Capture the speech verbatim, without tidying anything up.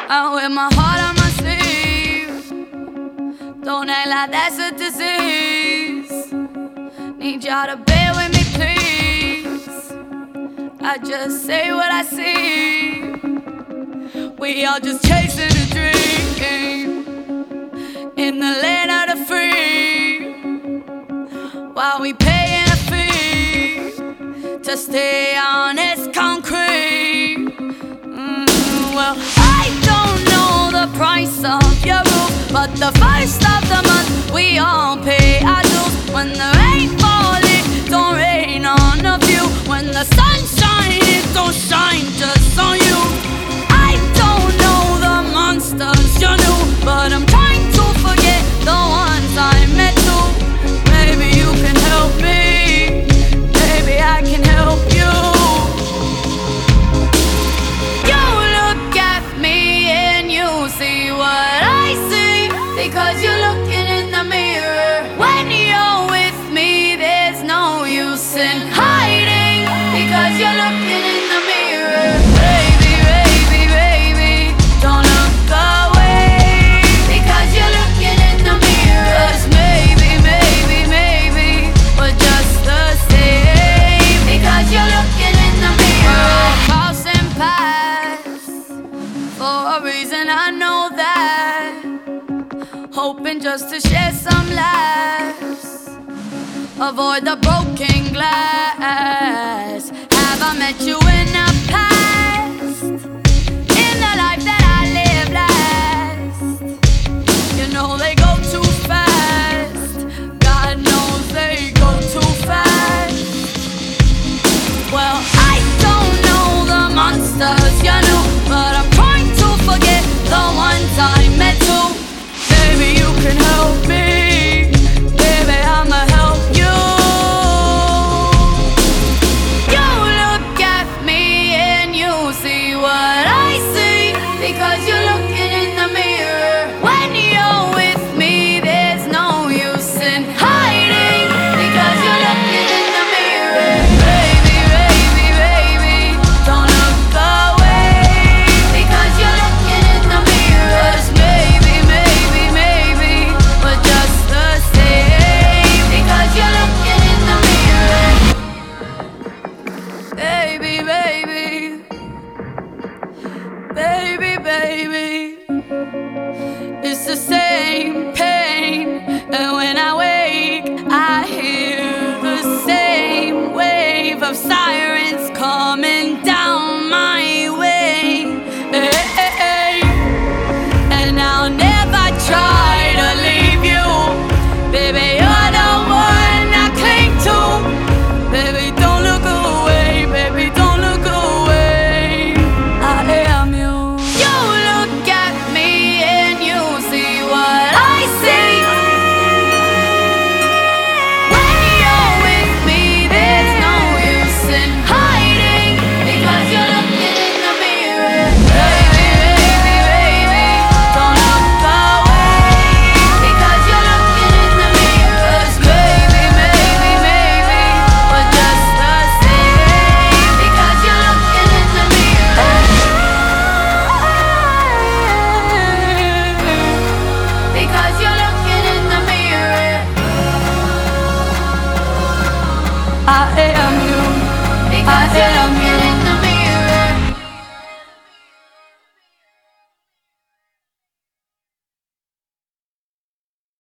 I wear my heart on my sleeve. Don't act like that's a disease. Need y'all to bear with me, please. I just say what I see. We all just chasing a dream in the land of the free, while we paying a fee to stay on this concrete. Mm, well, I don't know the price of your roof, but the first of the month we all pay our dues. When the rain falls, it don't rain on a few. When the sun shines, it don't shine just on you. I don't know the monsters you knew, but I'm trying to forget the ones I met too. Maybe you can help me, maybe I can help you. You look at me and you see what I see, because you're looking in the mirror. When you're with me, there's no use in hiding, because you're looking in the mirror. Baby, baby, baby, don't look away, because you're looking in the mirror. 'Cause maybe, maybe, maybe we're just the same, because you're looking in the mirror. We're crossing paths for a reason, I know that. Hoping just to share some laughs, avoid the broken glass. Have I met you